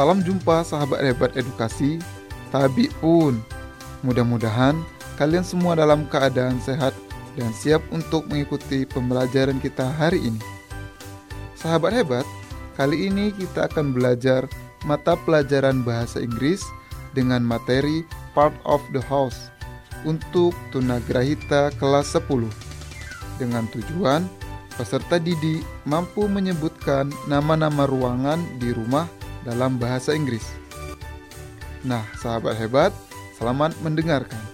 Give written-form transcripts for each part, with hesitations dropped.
Salam jumpa sahabat hebat edukasi, Tabi pun. Mudah-mudahan kalian semua dalam keadaan sehat dan siap untuk mengikuti pembelajaran kita hari ini. Sahabat hebat, kali ini kita akan belajar mata pelajaran bahasa Inggris dengan materi Part of the House untuk tunagrahita kelas 10. Dengan tujuan peserta didik mampu menyebutkan nama-nama ruangan di rumah dalam bahasa Inggris. Nah, sahabat hebat, selamat mendengarkan.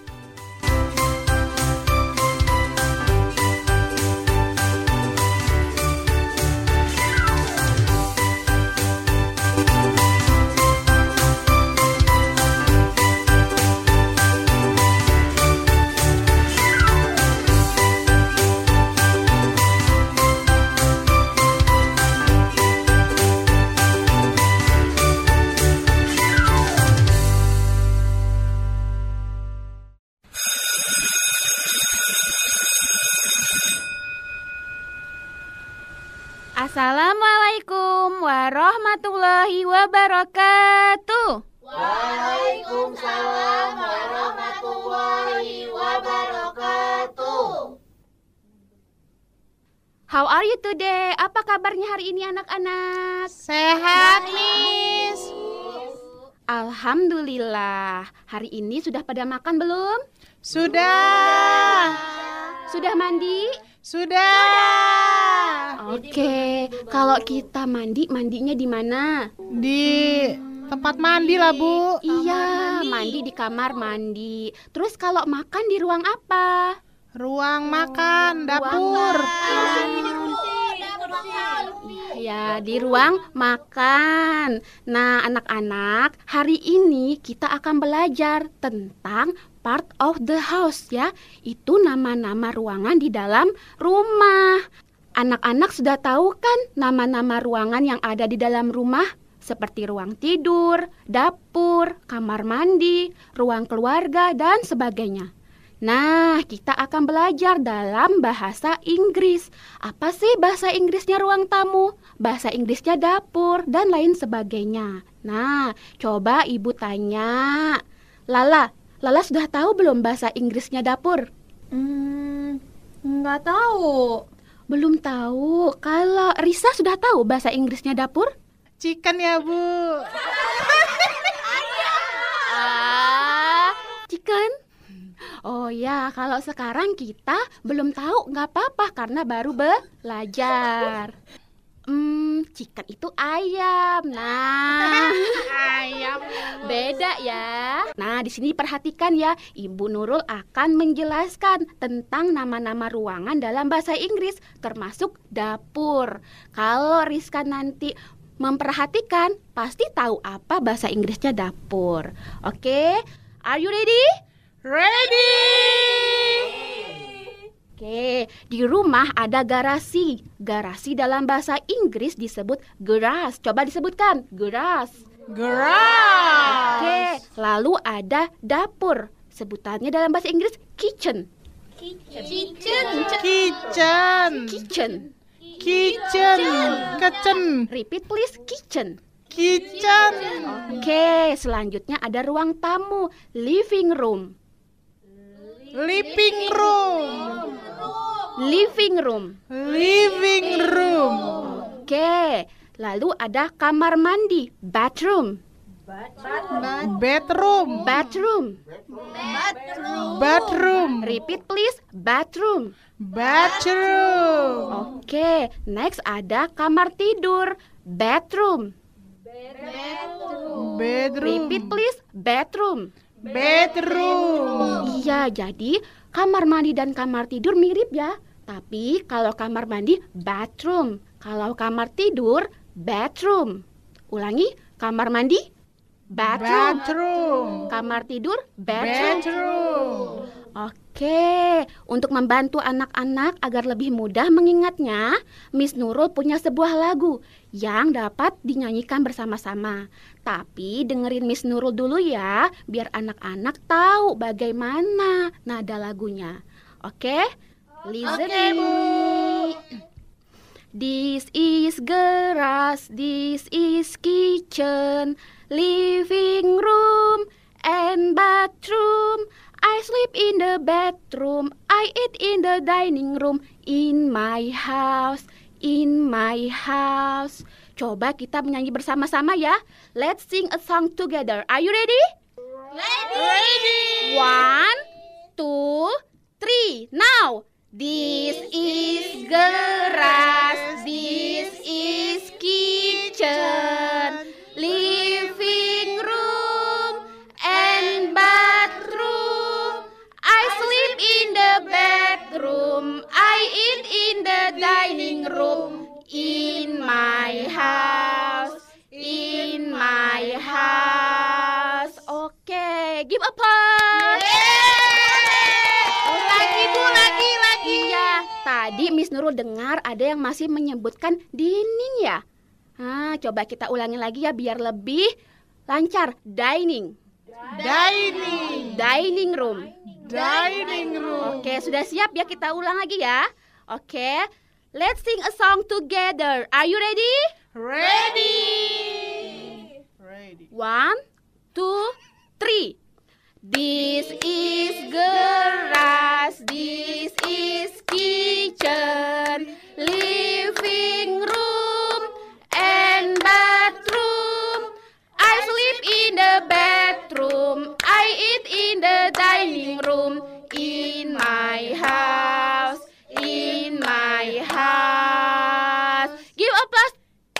Assalamualaikum warahmatullahi wabarakatuh. Waalaikumsalam warahmatullahi wabarakatuh. How are you today? Apa kabarnya hari ini anak-anak? Sehat, Miss. Alhamdulillah. Hari ini sudah pada makan belum? Sudah. Sudah mandi? Sudah. Oke, kalau kita mandinya di mana? Di tempat mandi lah, Bu. Iya, mandi di kamar mandi. Terus kalau makan di ruang apa? Ruang makan, dapur. Ya, di ruang makan. Nah, anak-anak, hari ini kita akan belajar tentang part of the house ya. Itu nama-nama ruangan di dalam rumah. Anak-anak sudah tahu kan nama-nama ruangan yang ada di dalam rumah? Seperti ruang tidur, dapur, kamar mandi, ruang keluarga, dan sebagainya. Nah, kita akan belajar dalam bahasa Inggris. Apa sih bahasa Inggrisnya ruang tamu? Bahasa Inggrisnya dapur, dan lain sebagainya. Nah, coba ibu tanya. Lala sudah tahu belum bahasa Inggrisnya dapur? Nggak tahu. Belum tahu. Kalau Risa sudah tahu bahasa Inggrisnya dapur? Chicken ya, Bu. Chicken? Oh ya, kalau sekarang kita belum tahu, nggak apa-apa karena baru belajar. Chicken itu ayam. Nah, Ayam. beda ya. Nah, di sini perhatikan ya, Ibu Nurul akan menjelaskan tentang nama-nama ruangan dalam bahasa Inggris, termasuk dapur. Kalau Rizka nanti memperhatikan, pasti tahu apa bahasa Inggrisnya dapur. Oke, are you ready? Ready. Oke, di rumah ada garasi. Garasi dalam bahasa Inggris disebut garage. Coba disebutkan, garage. Garage. Oke, lalu ada dapur. Sebutannya dalam bahasa Inggris kitchen. Kitchen. Kitchen. Kitchen. Repeat please, kitchen. Kitchen. Oke, selanjutnya ada ruang tamu, living room. Living room. Living room. Living room. Oke, lalu ada kamar mandi, bathroom. Bedroom. Bathroom. Bathroom. Repeat please, bathroom. Bathroom. Oke, next ada kamar tidur, bedroom. Bedroom. Repeat please, bedroom. Bedroom. Iya, jadi kamar mandi dan kamar tidur mirip ya. Tapi kalau kamar mandi, bathroom. Kalau kamar tidur, bedroom. Ulangi, kamar mandi, bathroom. Bathroom. Kamar tidur, bedroom. Bedroom. Oke, untuk membantu anak-anak agar lebih mudah mengingatnya, Miss Nurul punya sebuah lagu yang dapat dinyanyikan bersama-sama. Tapi dengerin Miss Nurul dulu ya, biar anak-anak tahu bagaimana nada lagunya. Oke? Listen. Oke, Bu. This is garage, this is kitchen, living room and bathroom. I sleep in the bedroom, I eat in the dining room, in my house, in my house. Coba kita menyanyi bersama-sama ya. Let's sing a song together. Are you ready? Ready. 1, 2, 3. Now, this is garage, this is kitchen, living room and bathroom. I sleep in the bedroom, I eat in the dining room, in my house, in my house. Oke, give applause. Lagi Bu, lagi. Iya, tadi Miss Nurul dengar ada yang masih menyebutkan dining ya. Nah, coba kita ulangi lagi ya biar lebih lancar. Dining room. Oke, sudah siap ya, kita ulang lagi ya. Oke, let's sing a song together. Are you ready? Ready. 1, 2, 3. This is garage, this is kitchen, living room and bathroom. I sleep in the bedroom, I eat in the dining room, in my house, in my house. Give applause.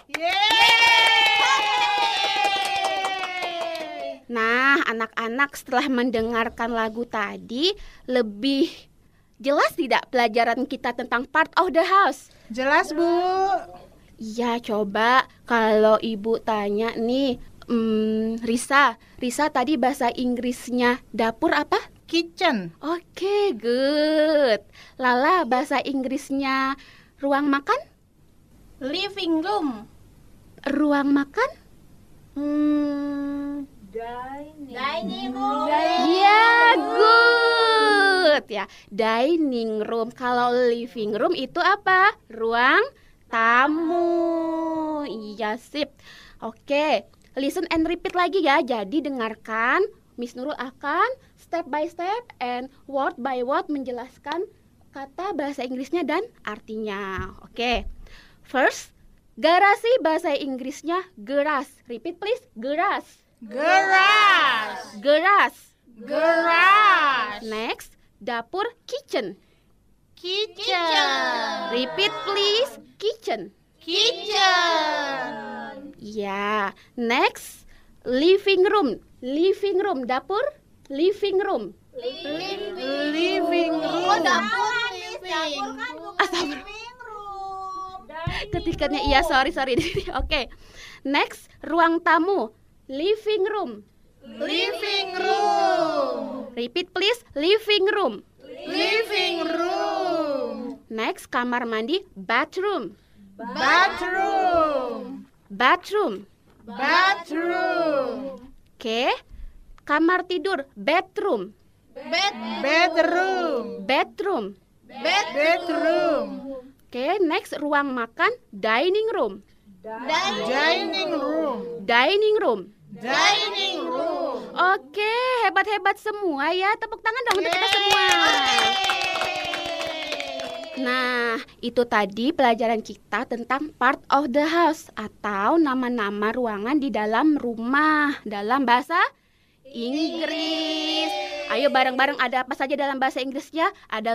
Nah, anak-anak setelah mendengarkan lagu tadi, lebih jelas tidak pelajaran kita tentang part of the house? Jelas, Bu. Iya, coba kalau Ibu tanya nih, Risa tadi bahasa Inggrisnya dapur apa? Kitchen. Oke, good. Lala, bahasa Inggrisnya ruang makan? Living room. Ruang makan? Dining room. Ya, good ya. Dining room. Kalau living room itu apa? Ruang tamu. Iya, sip. Oke, listen and repeat lagi ya. Jadi dengarkan, Miss Nurul akan step by step and word by word menjelaskan kata bahasa Inggrisnya dan artinya. Oke. First, garasi bahasa Inggrisnya geras. Repeat please. Geras. Garage. Next, dapur kitchen. Kitchen. Repeat please. Kitchen. Ya. Next, living room. Dapur. Living room. Living room. Oh, dapur living. Living room. Ketikanya iya, sorry. Oke. Next, ruang tamu. Living room. Repeat please. Living room. Next, kamar mandi. Bathroom. Oke. Kamar tidur. Bedroom. Oke, next, ruang makan. Dining room. Oke, hebat-hebat semua ya. Tepuk tangan dong untuk kita semua. Nah, itu tadi pelajaran kita tentang part of the house atau nama-nama ruangan di dalam rumah dalam bahasa Inggris. Ayo bareng-bareng, ada apa saja dalam bahasa Inggrisnya? Ada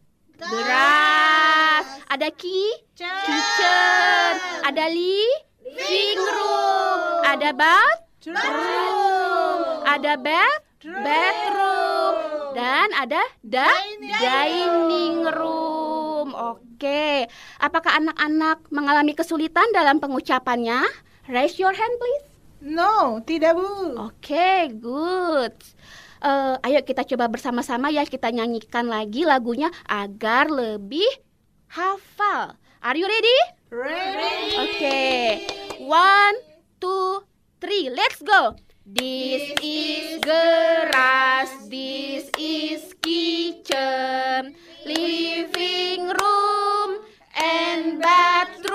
geras, ada kitchen, ada living room, ada bathroom, ada bedroom, dan ada dining room. Oke, apakah anak-anak mengalami kesulitan dalam pengucapannya? Raise your hand please. No, tidak, Bu. Oke, good. Ayo kita coba bersama-sama ya, kita nyanyikan lagi lagunya agar lebih hafal. Are you ready? Ready. Oke, 1, 2, 3, let's go. This is garage, this is kitchen, living room and bathroom.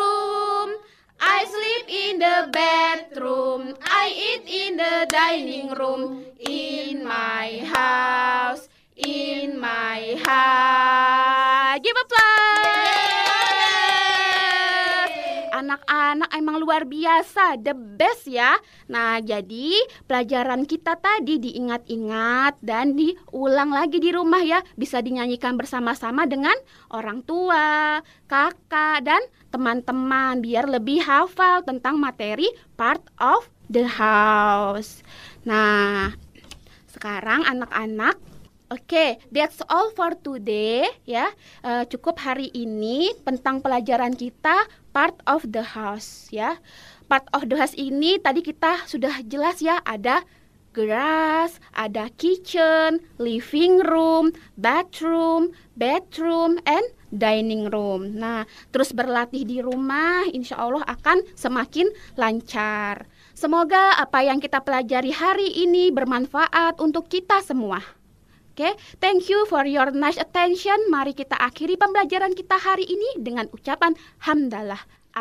memang luar biasa, the best ya. Nah, jadi pelajaran kita tadi diingat-ingat dan diulang lagi di rumah ya. Bisa dinyanyikan bersama-sama dengan orang tua, kakak, dan teman-teman biar lebih hafal tentang materi part of the house. Nah, sekarang anak-anak, oke, that's all for today ya. Cukup hari ini tentang pelajaran kita part of the house ya. Part of the house ini tadi kita sudah jelas ya, ada grass, ada kitchen, living room, bedroom, and dining room. Nah, terus berlatih di rumah, insya Allah akan semakin lancar. Semoga apa yang kita pelajari hari ini bermanfaat untuk kita semua. Oke, thank you for your nice attention. Mari kita akhiri pembelajaran kita hari ini dengan ucapan hamdalah.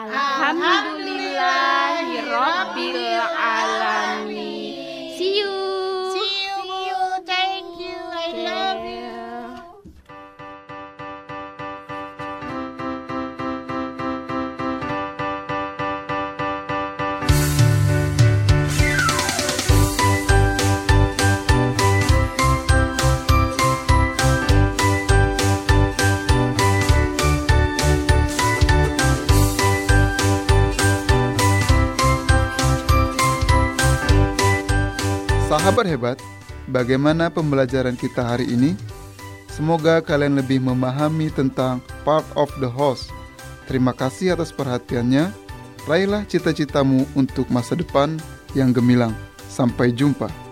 Alhamdulillahirabbil alamin. See you. Thank you. I love you. Sahabat hebat, bagaimana pembelajaran kita hari ini? Semoga kalian lebih memahami tentang part of the house. Terima kasih atas perhatiannya. Raihlah cita-citamu untuk masa depan yang gemilang. Sampai jumpa.